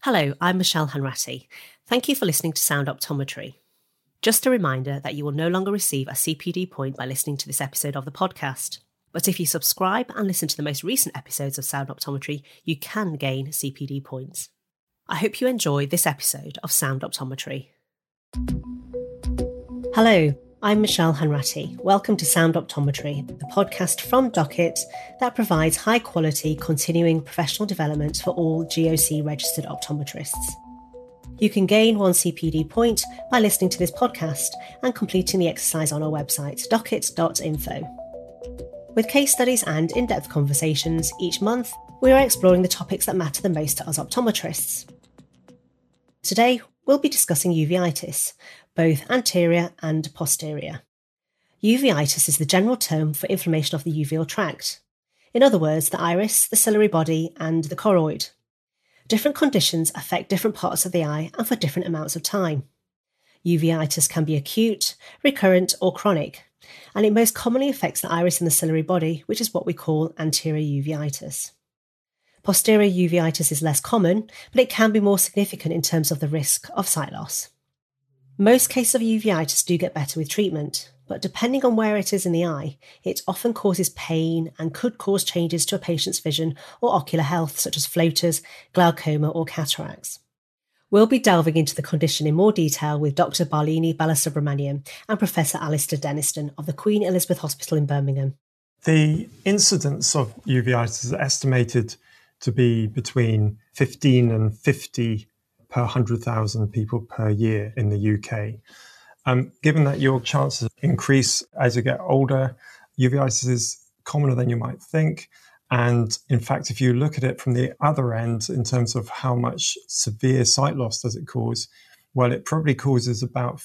Hello, I'm Michelle Hanratty. Thank you for listening to Sound Optometry. Just a reminder that you will no longer receive a CPD point by listening to this episode of the podcast. But if you subscribe and listen to the most recent episodes of Sound Optometry, you can gain CPD points. I hope you enjoy this episode of Sound Optometry. Hello, I'm Michelle Hanratty. Welcome to Sound Optometry, the podcast from Docket that provides high-quality, continuing professional development for all GOC-registered optometrists. You can gain one CPD point by listening to this podcast and completing the exercise on our website, docket.info. With case studies and in-depth conversations each month, we are exploring the topics that matter the most to us optometrists. Today, we'll be discussing uveitis, both anterior and posterior. Uveitis is the general term for inflammation of the uveal tract. In other words, the iris, the ciliary body, and the choroid. Different conditions affect different parts of the eye and for different amounts of time. Uveitis can be acute, recurrent, or chronic, and it most commonly affects the iris and the ciliary body, which is what we call anterior uveitis. Posterior uveitis is less common, but it can be more significant in terms of the risk of sight loss. Most cases of uveitis do get better with treatment, but depending on where it is in the eye, it often causes pain and could cause changes to a patient's vision or ocular health, such as floaters, glaucoma, or cataracts. We'll be delving into the condition in more detail with Dr. Balini Balasubramanian and Professor Alistair Denniston of the Queen Elizabeth Hospital in Birmingham. The incidence of uveitis is estimated to be between 15 and 50 per 100,000 people per year in the UK. Given that your chances increase as you get older, uveitis is commoner than you might think. And in fact, if you look at it from the other end in terms of how much severe sight loss does it cause, well, it probably causes about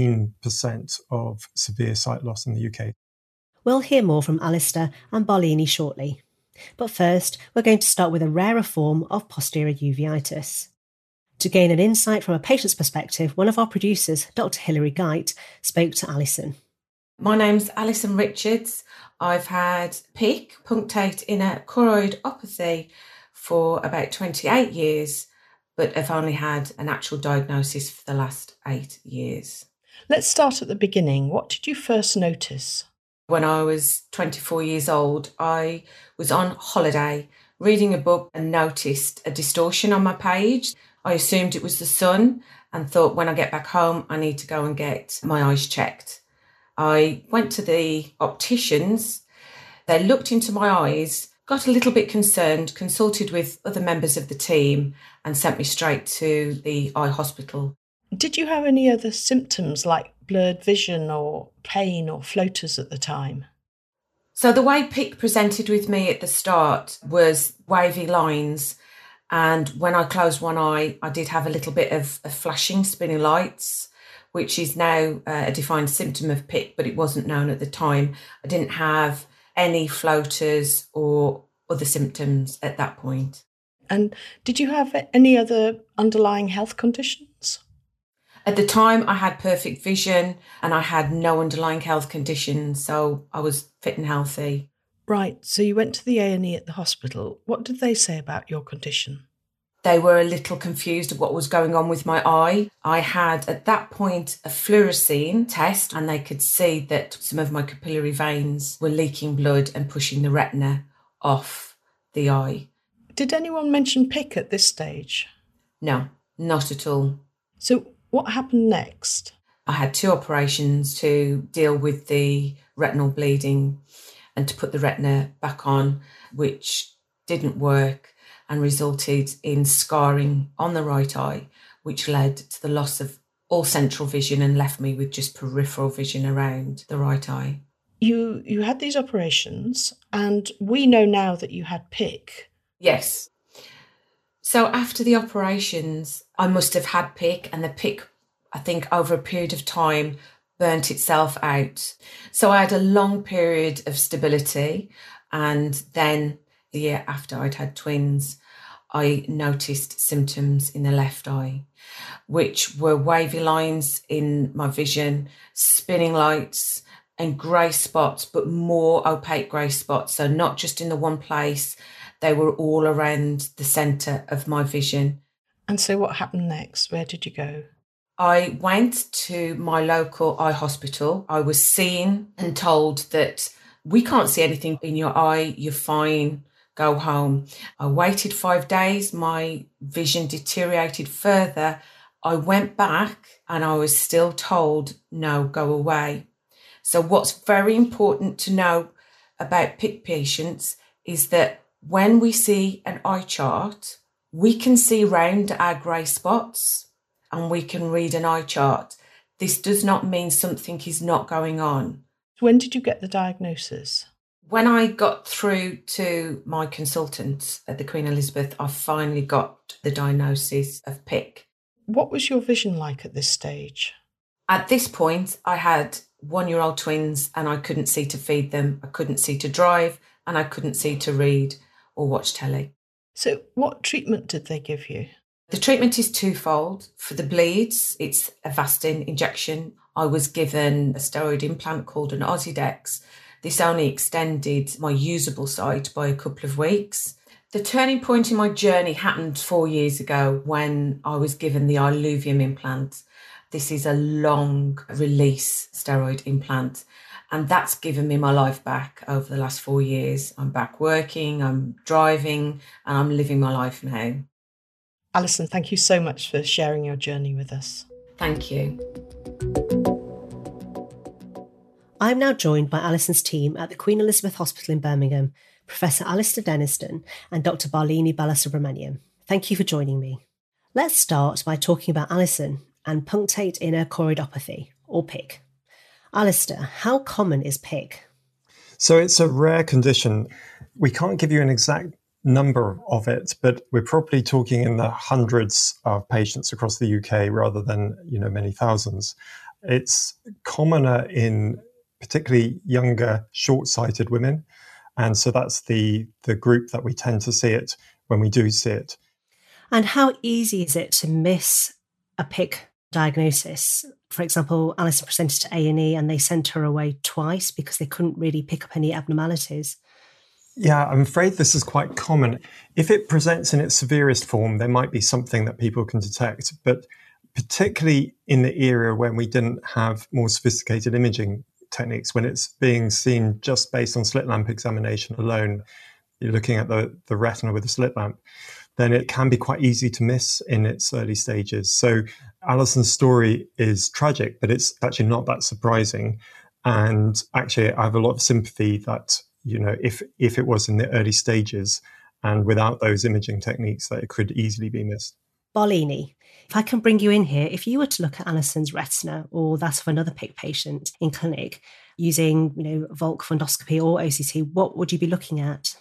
15% of severe sight loss in the UK. We'll hear more from Alistair and Balini shortly. But first, we're going to start with a rarer form of posterior uveitis. To gain an insight from a patient's perspective, one of our producers, Dr. Hilary Geit, spoke to Alison. My name's Alison Richards. I've had PIC, punctate inner choroidopathy, for about 28 years, but I've only had an actual diagnosis for the last 8 years. Let's start at the beginning. What did you first notice? When I was 24 years old, I was on holiday reading a book and noticed a distortion on my page. I assumed it was the sun and thought when I get back home, I need to go and get my eyes checked. I went to the opticians. They looked into my eyes, got a little bit concerned, consulted with other members of the team and sent me straight to the eye hospital. Did you have any other symptoms like blurred vision or pain or floaters at the time? So the way PIC presented with me at the start was wavy lines. And when I closed one eye, I did have a little bit of flashing, spinning lights, which is now a defined symptom of PIC, but it wasn't known at the time. I didn't have any floaters or other symptoms at that point. And did you have any other underlying health conditions? At the time, I had perfect vision and I had no underlying health conditions, so I was fit and healthy. Right, so you went to the A&E at the hospital. What did they say about your condition? They were a little confused of what was going on with my eye. I had, at that point, a fluorescein test, and they could see that some of my capillary veins were leaking blood and pushing the retina off the eye. Did anyone mention PIC at this stage? No, not at all. So what happened next? I had 2 operations to deal with the retinal bleeding and to put the retina back on, which didn't work and resulted in scarring on the right eye, which led to the loss of all central vision and left me with just peripheral vision around the right eye. You had these operations, and we know now that you had PIC. Yes. So after the operations, I must have had PIC, and the PIC, I think, over a period of time, burnt itself out. So I had a long period of stability, and then the year after I'd had twins, I noticed symptoms in the left eye, which were wavy lines in my vision, spinning lights and grey spots, but more opaque grey spots. So not just in the one place, they were all around the centre of my vision. And so what happened next? Where did you go? I went to my local eye hospital. I was seen and told that we can't see anything in your eye, you're fine, go home. I waited 5 days, my vision deteriorated further. I went back and I was still told, no, go away. So what's very important to know about PIC patients is that when we see an eye chart, we can see round our grey spots and we can read an eye chart. This does not mean something is not going on. When did you get the diagnosis? When I got through to my consultant at the Queen Elizabeth, I finally got the diagnosis of PIC. What was your vision like at this stage? At this point, I had 1-year-old twins and I couldn't see to feed them, I couldn't see to drive, and I couldn't see to read or watch telly. So what treatment did they give you? The treatment is twofold. For the bleeds, it's Avastin injection. I was given a steroid implant called an Ozidx. This only extended my usable sight by a couple of weeks. The turning point in my journey happened 4 years ago when I was given the Illuvium implant. This is a long release steroid implant, and that's given me my life back over the last 4 years. I'm back working, I'm driving, and I'm living my life now. Alison, thank you so much for sharing your journey with us. Thank you. I'm now joined by Alison's team at the Queen Elizabeth Hospital in Birmingham, Professor Alistair Denniston and Dr. Barlini Balasubramaniam. Thank you for joining me. Let's start by talking about Alison and punctate inner choroidopathy, or PIC. Alistair, how common is PIC? So it's a rare condition. We can't give you an exact number of it, but we're probably talking in the hundreds of patients across the UK rather than, many thousands. It's commoner in particularly younger, short-sighted women. And so that's the group that we tend to see it when we do see it. And how easy is it to miss a PIC diagnosis? For example, Alison presented to A&E and they sent her away twice because they couldn't really pick up any abnormalities. Yeah, I'm afraid this is quite common. If it presents in its severest form, there might be something that people can detect. But particularly in the era when we didn't have more sophisticated imaging techniques, when it's being seen just based on slit lamp examination alone, you're looking at the retina with a slit lamp, then it can be quite easy to miss in its early stages. So Alison's story is tragic, but it's actually not that surprising. And actually, I have a lot of sympathy that, if it was in the early stages and without those imaging techniques, that it could easily be missed. Barlini, if I can bring you in here, if you were to look at Alison's retina or that of another PIC patient in clinic using, Volk fundoscopy or OCT, what would you be looking at?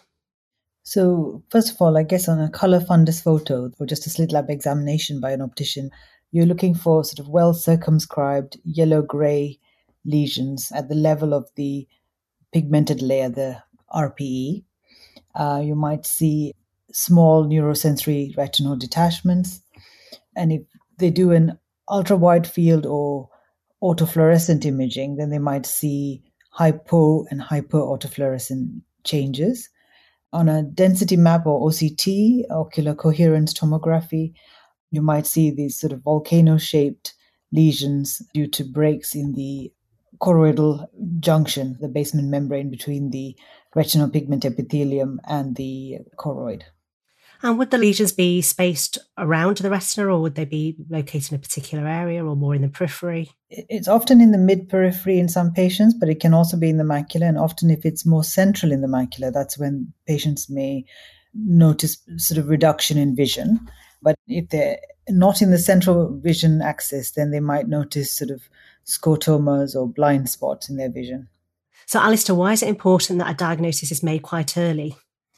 So first of all, I guess on a colour fundus photo or just a slit lamp examination by an optician, you're looking for sort of well circumscribed yellow-grey lesions at the level of the pigmented layer, the RPE. You might see small neurosensory retinal detachments. And if they do an ultra-wide field or autofluorescent imaging, then they might see hypo and hyper-autofluorescent changes. On a density map or OCT, ocular coherence tomography, you might see these sort of volcano-shaped lesions due to breaks in the choroidal junction, the basement membrane between the retinal pigment epithelium and the choroid. And would the lesions be spaced around the retina or would they be located in a particular area or more in the periphery? It's often in the mid-periphery in some patients, but it can also be in the macula. And often if it's more central in the macula, that's when patients may notice sort of reduction in vision. But if they're not in the central vision axis, then they might notice sort of scotomas or blind spots in their vision. So Alistair, why is it important that a diagnosis is made quite early?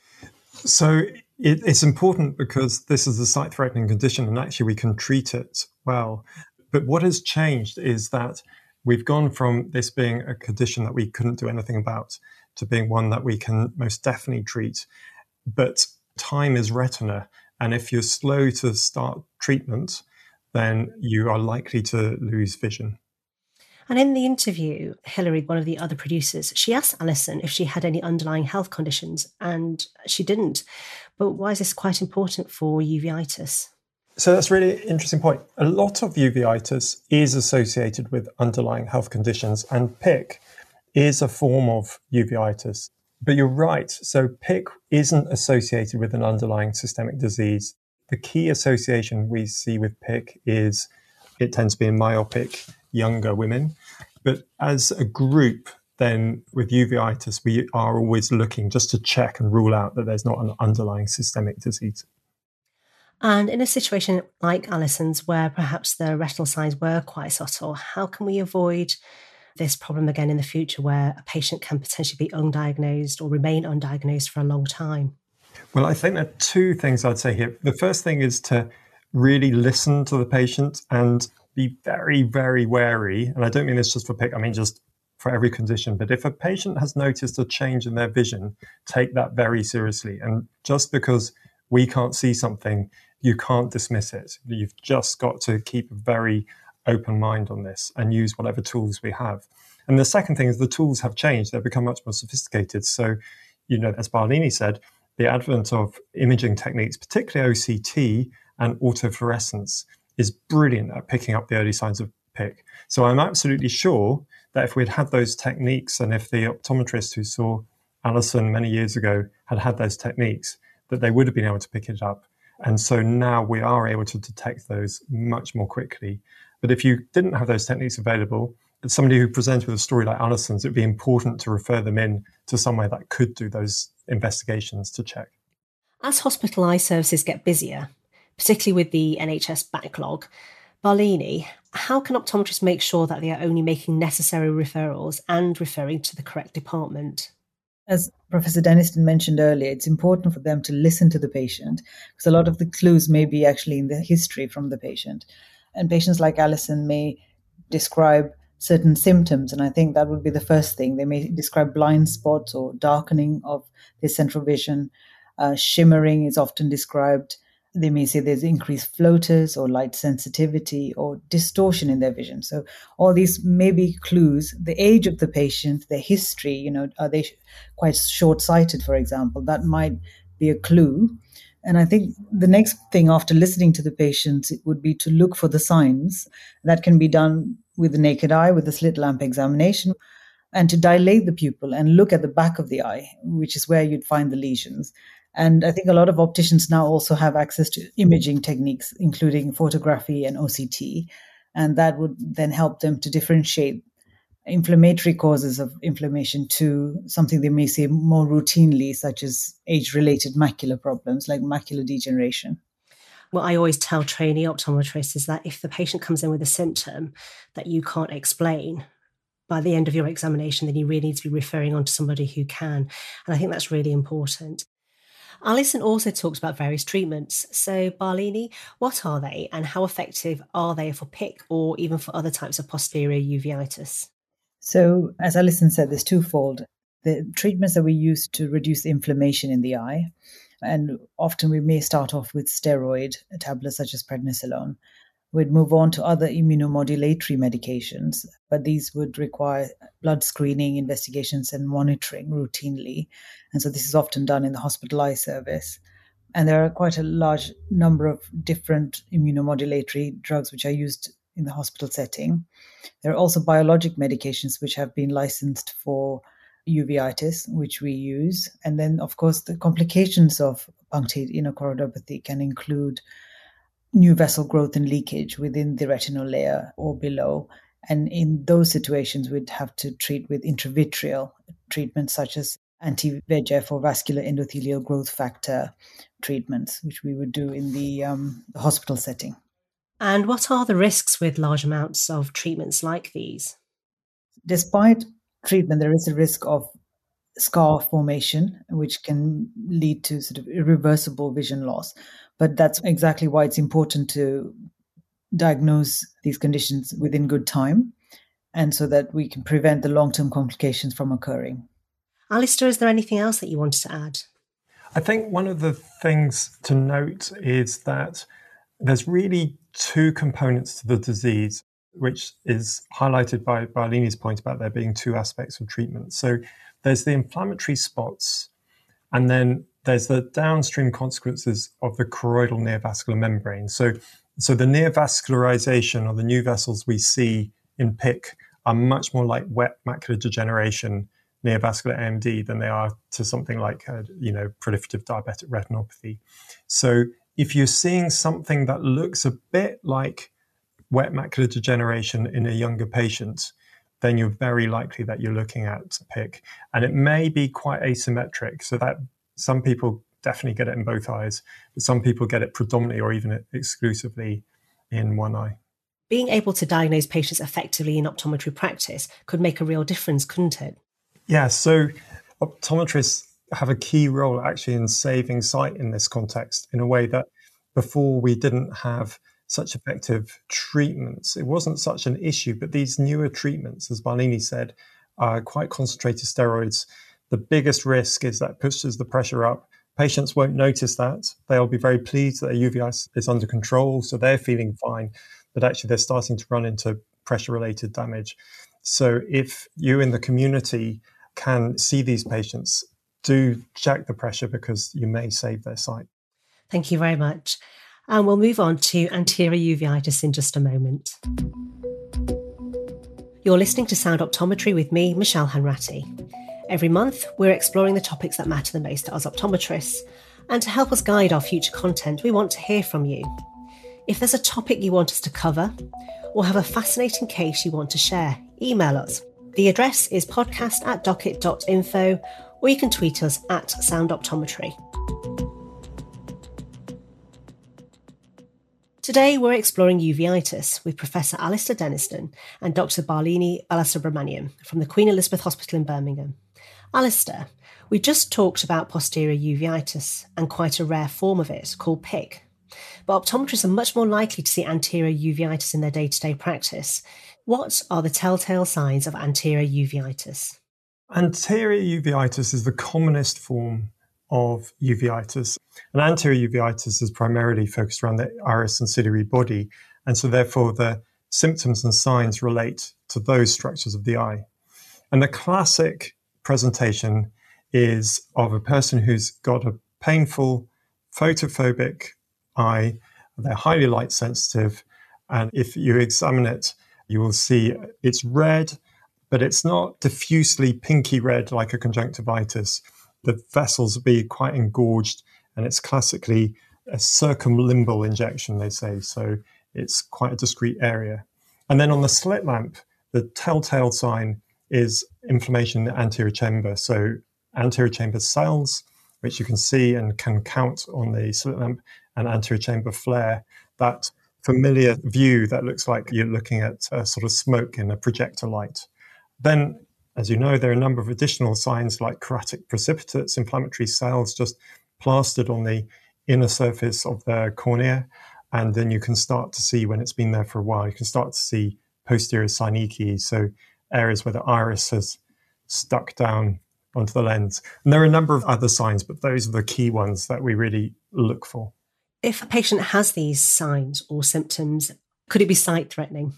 So it's important because this is a sight-threatening condition and actually we can treat it well. But what has changed is that we've gone from this being a condition that we couldn't do anything about to being one that we can most definitely treat. But time is retina. And if you're slow to start treatment, then you are likely to lose vision. And in the interview, Hilary, one of the other producers, she asked Alison if she had any underlying health conditions, and she didn't. But why is this quite important for uveitis? So that's a really interesting point. A lot of uveitis is associated with underlying health conditions, and PIC is a form of uveitis. But you're right. So PIC isn't associated with an underlying systemic disease. The key association we see with PIC is it tends to be in myopic younger women. But as a group, then with uveitis, we are always looking just to check and rule out that there's not an underlying systemic disease. And in a situation like Alison's, where perhaps the retinal signs were quite subtle, how can we avoid this problem again in the future where a patient can potentially be undiagnosed or remain undiagnosed for a long time? Well, I think there are two things I'd say here. The first thing is to really listen to the patient and be very, very wary. And I don't mean this just for PIC, I mean just for every condition. But if a patient has noticed a change in their vision, take that very seriously. And just because we can't see something, you can't dismiss it. You've just got to keep a very open mind on this and use whatever tools we have. And the second thing is the tools have changed. They've become much more sophisticated. So, as Barlini said, the advent of imaging techniques, particularly OCT and autofluorescence, is brilliant at picking up the early signs of PIC. So I'm absolutely sure that if we'd had those techniques and if the optometrist who saw Alison many years ago had those techniques, that they would have been able to pick it up. And so now we are able to detect those much more quickly. But if you didn't have those techniques available, as somebody who presents with a story like Alison's, it would be important to refer them in to somewhere that could do those investigations to check. As hospital eye services get busier, particularly with the NHS backlog, Barlini, how can optometrists make sure that they are only making necessary referrals and referring to the correct department? As Professor Denniston mentioned earlier, it's important for them to listen to the patient because a lot of the clues may be actually in the history from the patient. And patients like Alison may describe certain symptoms, and I think that would be the first thing. They may describe blind spots or darkening of their central vision. Shimmering is often described. They may say there's increased floaters or light sensitivity or distortion in their vision. So all these may be clues. The age of the patient, their history, are they quite short-sighted, for example? That might be a clue. And I think the next thing after listening to the patients, it would be to look for the signs. That can be done with the naked eye, with the slit lamp examination, and to dilate the pupil and look at the back of the eye, which is where you'd find the lesions. And I think a lot of opticians now also have access to imaging techniques, including photography and OCT. And that would then help them to differentiate inflammatory causes of inflammation to something they may say more routinely, such as age-related macular problems like macular degeneration. What I always tell trainee optometrists is that if the patient comes in with a symptom that you can't explain, by the end of your examination, then you really need to be referring on to somebody who can. And I think that's really important. Alison also talks about various treatments. So, Barlini, what are they and how effective are they for PIC or even for other types of posterior uveitis? So, as Alison said, there's twofold. The treatments that we use to reduce inflammation in the eye, and often we may start off with steroid tablets such as prednisolone. We'd move on to other immunomodulatory medications, but these would require blood screening, investigations, and monitoring routinely. And so this is often done in the hospital eye service. And there are quite a large number of different immunomodulatory drugs which are used in the hospital setting. There are also biologic medications which have been licensed for uveitis, which we use. And then, of course, the complications of punctate inochoroidopathy can include new vessel growth and leakage within the retinal layer or below. And in those situations, we'd have to treat with intravitreal treatments such as anti-VEGF or vascular endothelial growth factor treatments, which we would do in the hospital setting. And what are the risks with large amounts of treatments like these? Despite treatment, there is a risk of scar formation, which can lead to sort of irreversible vision loss. But that's exactly why it's important to diagnose these conditions within good time, and so that we can prevent the long-term complications from occurring. Alistair, is there anything else that you wanted to add? I think one of the things to note is that there's really two components to the disease, which is highlighted by Barlini's point about there being two aspects of treatment. So there's the inflammatory spots, and then there's the downstream consequences of the choroidal neovascular membrane. So the neovascularization, or the new vessels we see in PIC, are much more like wet macular degeneration, neovascular AMD, than they are to something like proliferative diabetic retinopathy. So if you're seeing something that looks a bit like wet macular degeneration in a younger patient, then you're very likely that you're looking at PIC. And it may be quite asymmetric, so that some people definitely get it in both eyes, but some people get it predominantly or even exclusively in one eye. Being able to diagnose patients effectively in optometry practice could make a real difference, couldn't it? Yeah, so optometrists have a key role actually in saving sight in this context, in a way that before we didn't have such effective treatments. It wasn't such an issue, but these newer treatments, as Barlini said, are quite concentrated steroids. The biggest risk is that pushes the pressure up. Patients won't notice that. They'll be very pleased that their uveitis is under control, so they're feeling fine, but actually they're starting to run into pressure-related damage. So if you in the community can see these patients, do check the pressure, because you may save their sight. Thank you very much. And we'll move on to anterior uveitis in just a moment. You're listening to Sound Optometry with me, Michelle Hanratty. Every month, we're exploring the topics that matter the most to us optometrists. And to help us guide our future content, we want to hear from you. If there's a topic you want us to cover, or have a fascinating case you want to share, email us. The address is podcast@docket.info, or you can tweet us at Sound Optometry. Today, we're exploring uveitis with Professor Alistair Denniston and Dr. Barlini Balasubramaniam from the Queen Elizabeth Hospital in Birmingham. Alistair, we just talked about posterior uveitis and quite a rare form of it called PIC. But optometrists are much more likely to see anterior uveitis in their day-to-day practice. What are the telltale signs of anterior uveitis? Anterior uveitis is the commonest form of uveitis. And anterior uveitis is primarily focused around the iris and ciliary body, and so therefore the symptoms and signs relate to those structures of the eye. And the classic presentation is of a person who's got a painful, photophobic eye. They're highly light sensitive, and if you examine it, you will see it's red, but it's not diffusely pinky red like a conjunctivitis. The vessels will be quite engorged, and it's classically a circumlimbal injection, they say, so it's quite a discrete area. And then on the slit lamp, the telltale sign is inflammation in the anterior chamber. So anterior chamber cells, which you can see and can count on the slit lamp, and anterior chamber flare, that familiar view that looks like you're looking at a sort of smoke in a projector light. Then, as you know, there are a number of additional signs like chorotic precipitates, inflammatory cells just plastered on the inner surface of the cornea. And then you can start to see, when it's been there for a while, you can start to see posterior synechia, so areas where the iris has stuck down onto the lens. And there are a number of other signs, but those are the key ones that we really look for. If a patient has these signs or symptoms, could it be sight-threatening?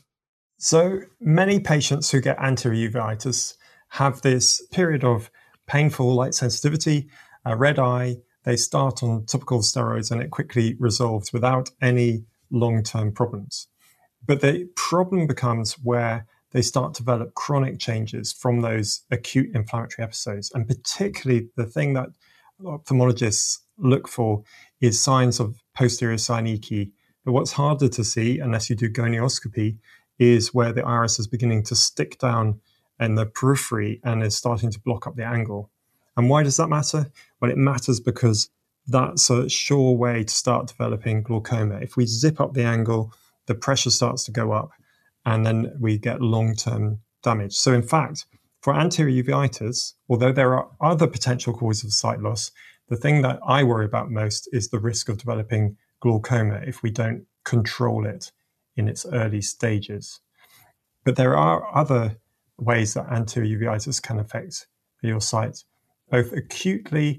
So many patients who get anterior uveitis have this period of painful light sensitivity, a red eye. They start on topical steroids and it quickly resolves without any long-term problems. But the problem becomes where they start to develop chronic changes from those acute inflammatory episodes. And particularly the thing that ophthalmologists look for is signs of posterior synechia. But what's harder to see, unless you do gonioscopy, is where the iris is beginning to stick down in the periphery and is starting to block up the angle. And why does that matter? Well, it matters because that's a sure way to start developing glaucoma. If we zip up the angle, the pressure starts to go up, and then we get long-term damage. So in fact, for anterior uveitis, although there are other potential causes of sight loss, the thing that I worry about most is the risk of developing glaucoma if we don't control it in its early stages. But there are other ways that anterior uveitis can affect your sight, both acutely,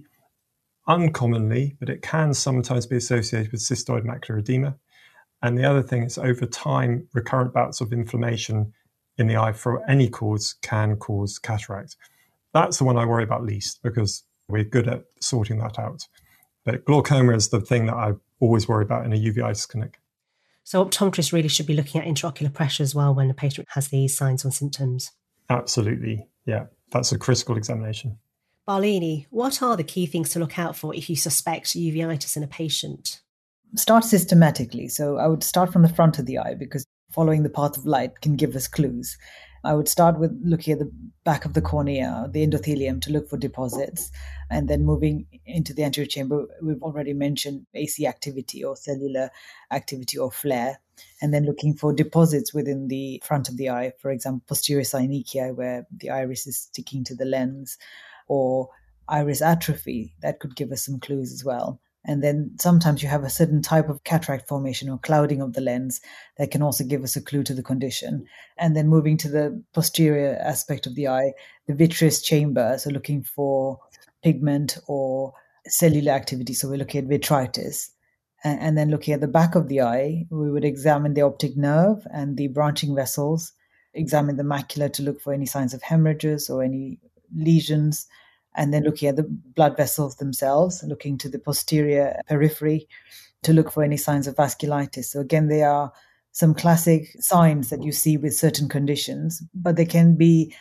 uncommonly, but it can sometimes be associated with cystoid macular edema. And the other thing is, over time, recurrent bouts of inflammation in the eye for any cause can cause cataract. That's the one I worry about least, because We're good at sorting that out. But glaucoma is the thing that I always worry about in a uveitis clinic. So optometrists really should be looking at intraocular pressure as well when a patient has these signs and symptoms. Absolutely. Yeah, that's a critical examination. Barlini, what are the key things to look out for if you suspect uveitis in a patient? Start systematically. So I would start from the front of the eye because following the path of light can give us clues. I would start with looking at the back of the cornea, the endothelium, to look for deposits. And then moving into the anterior chamber, we've already mentioned AC activity or cellular activity or flare. And then looking for deposits within the front of the eye, for example, posterior synechia, where the iris is sticking to the lens, or iris atrophy. That could give us some clues as well. And then sometimes you have a certain type of cataract formation or clouding of the lens that can also give us a clue to the condition. And then moving to the posterior aspect of the eye, the vitreous chamber, so looking for pigment or cellular activity. So we're looking at vitritis. And then looking at the back of the eye, we would examine the optic nerve and the branching vessels, examine the macula to look for any signs of hemorrhages or any lesions, and then looking at the blood vessels themselves, looking to the posterior periphery to look for any signs of vasculitis. So again, there are some classic signs that you see with certain conditions, but there can be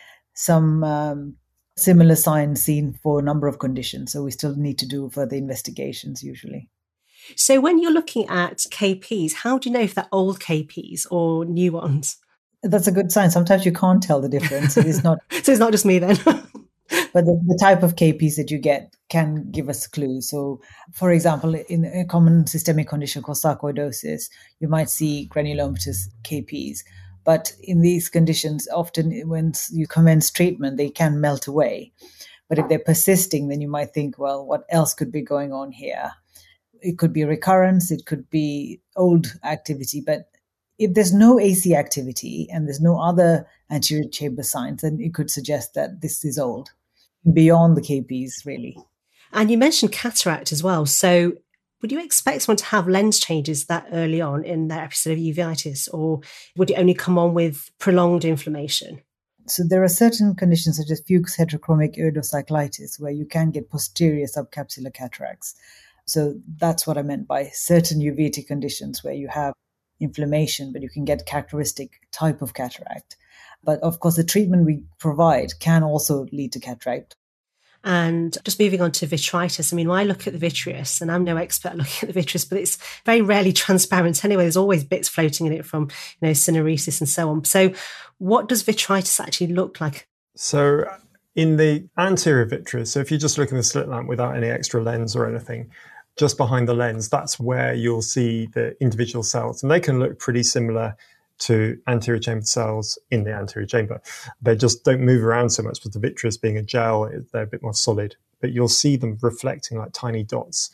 some similar signs seen for a number of conditions. So we still need to do further investigations usually. So when you're looking at KPs, how do you know if they're old KPs or new ones? That's a good sign. Sometimes you can't tell the difference. It's not. So it's not just me then. But the type of KPs that you get can give us clues. So, for example, in a common systemic condition called sarcoidosis, you might see granulomatous KPs. But in these conditions, often when you commence treatment, they can melt away. But if they're persisting, then you might think, well, what else could be going on here? It could be a recurrence, it could be old activity. But if there's no AC activity and there's no other anterior chamber signs, then it could suggest that this is old, beyond the KPs, really. And you mentioned cataract as well. So would you expect someone to have lens changes that early on in their episode of uveitis, or would it only come on with prolonged inflammation? So there are certain conditions such as Fuchs' heterochromic iridocyclitis where you can get posterior subcapsular cataracts. So that's what I meant by certain uveitic conditions where you have inflammation, but you can get characteristic type of cataract. But of course, the treatment we provide can also lead to cataract. And just moving on to vitritis, I mean, when I look at the vitreous, and I'm no expert looking at the vitreous, but it's very rarely transparent anyway. There's always bits floating in it from, syneresis and so on. So what does vitritis actually look like? So in the anterior vitreous, so if you just look in the slit lamp without any extra lens or anything, just behind the lens, that's where you'll see the individual cells. And they can look pretty similar to anterior chamber cells in the anterior chamber. They just don't move around so much with the vitreous being a gel. They're a bit more solid, but you'll see them reflecting like tiny dots.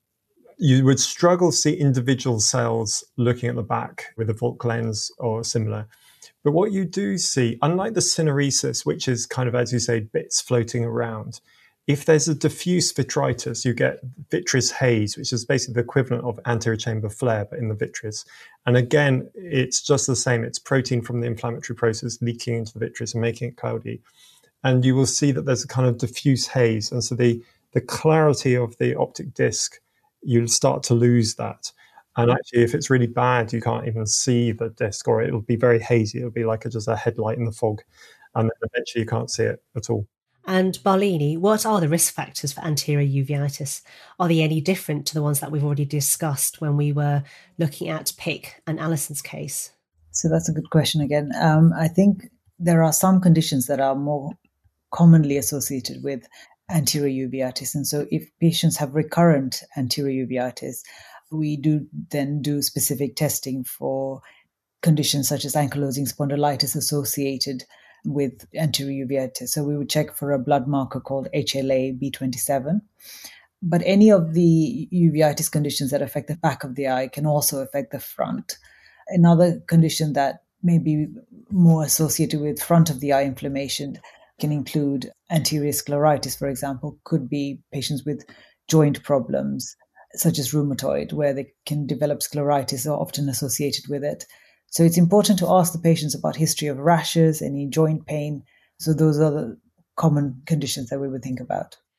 You would struggle to see individual cells looking at the back with a Volk lens or similar. But what you do see, unlike the syneresis, which is kind of, as you say, bits floating around, if there's a diffuse vitritis, you get vitreous haze, which is basically the equivalent of anterior chamber flare, but in the vitreous. And again, it's just the same. It's protein from the inflammatory process leaking into the vitreous and making it cloudy. And you will see that there's a kind of diffuse haze. And so the clarity of the optic disc, you'll start to lose that. And actually, if it's really bad, you can't even see the disc, or it'll be very hazy. It'll be like just a headlight in the fog. And then eventually you can't see it at all. And Barlini, what are the risk factors for anterior uveitis? Are they any different to the ones that we've already discussed when we were looking at Pick and Alison's case? So that's a good question again. I think there are some conditions that are more commonly associated with anterior uveitis. And so if patients have recurrent anterior uveitis, we do then do specific testing for conditions such as ankylosing spondylitis associated with anterior uveitis. So we would check for a blood marker called HLA-B27. But any of the uveitis conditions that affect the back of the eye can also affect the front. Another condition that may be more associated with front of the eye inflammation can include anterior scleritis, for example, could be patients with joint problems, such as rheumatoid, where they can develop scleritis, are often associated with it. So it's important to ask the patients about history of rashes, any joint pain. So those are the common conditions that we would think about.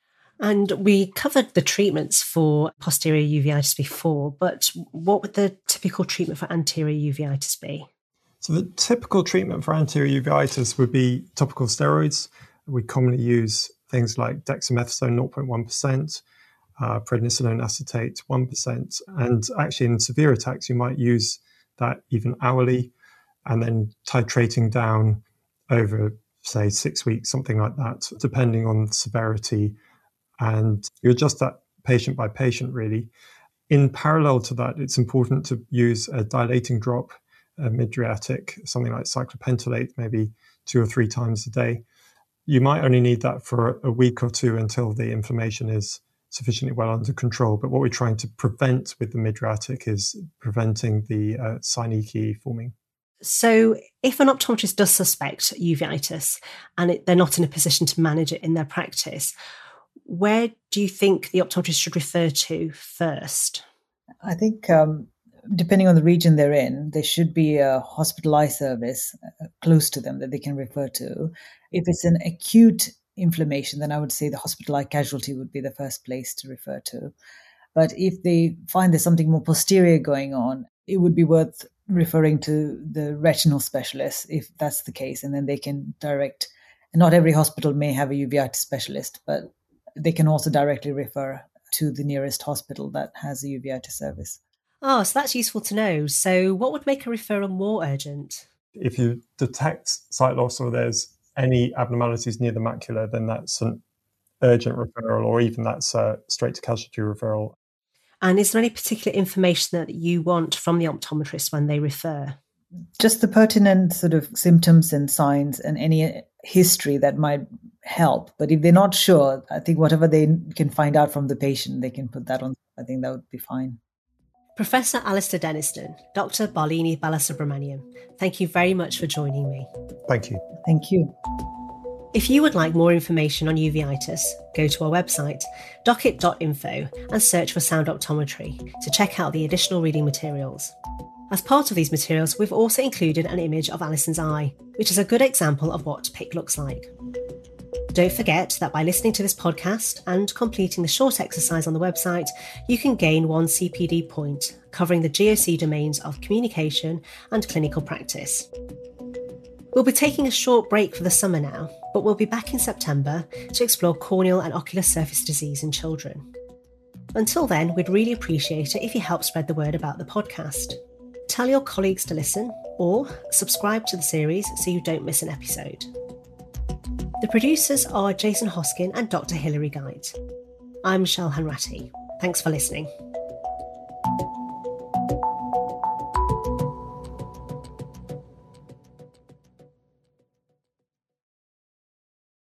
And we covered the treatments for posterior uveitis before, but what would the typical treatment for anterior uveitis be? So the typical treatment for anterior uveitis would be topical steroids. We commonly use things like dexamethasone 0.1%, prednisolone acetate 1%, and actually in severe attacks you might use that even hourly, and then titrating down over, say, 6 weeks, something like that, depending on the severity. And you adjust that patient by patient, really. In parallel to that, it's important to use a dilating drop, a mydriatic, something like cyclopentolate, maybe 2 or 3 times a day. You might only need that for a week or two until the inflammation is sufficiently well under control. But what we're trying to prevent with the mydriatic is preventing the synecdoche forming. So if an optometrist does suspect uveitis and they're not in a position to manage it in their practice, where do you think the optometrist should refer to first? I think depending on the region they're in, there should be a hospital eye service close to them that they can refer to. If it's an acute inflammation, then I would say the hospital eye casualty would be the first place to refer to. But if they find there's something more posterior going on, it would be worth referring to the retinal specialist if that's the case, and then they can direct. And not every hospital may have a uveitis specialist, but they can also directly refer to the nearest hospital that has a uveitis service. Oh, so that's useful to know. So what would make a referral more urgent? If you detect sight loss or there's any abnormalities near the macula, then that's an urgent referral, or even that's a straight to casualty referral. And is there any particular information that you want from the optometrist when they refer? Just the pertinent sort of symptoms and signs and any history that might help. But if they're not sure, I think whatever they can find out from the patient, they can put that on. I think that would be fine. Professor Alistair Denniston, Dr. Balini Balasubramaniam, thank you very much for joining me. Thank you. Thank you. If you would like more information on uveitis, go to our website, docket.info, and search for Sound Optometry to check out the additional reading materials. As part of these materials, we've also included an image of Alison's eye, which is a good example of what PIC looks like. Don't forget that by listening to this podcast and completing the short exercise on the website, you can gain 1 CPD point, covering the GOC domains of communication and clinical practice. We'll be taking a short break for the summer now, but we'll be back in September to explore corneal and ocular surface disease in children. Until then, we'd really appreciate it if you help spread the word about the podcast. Tell your colleagues to listen, or subscribe to the series so you don't miss an episode. The producers are Jason Hoskin and Dr. Hilary Guide. I'm Michelle Hanratty. Thanks for listening.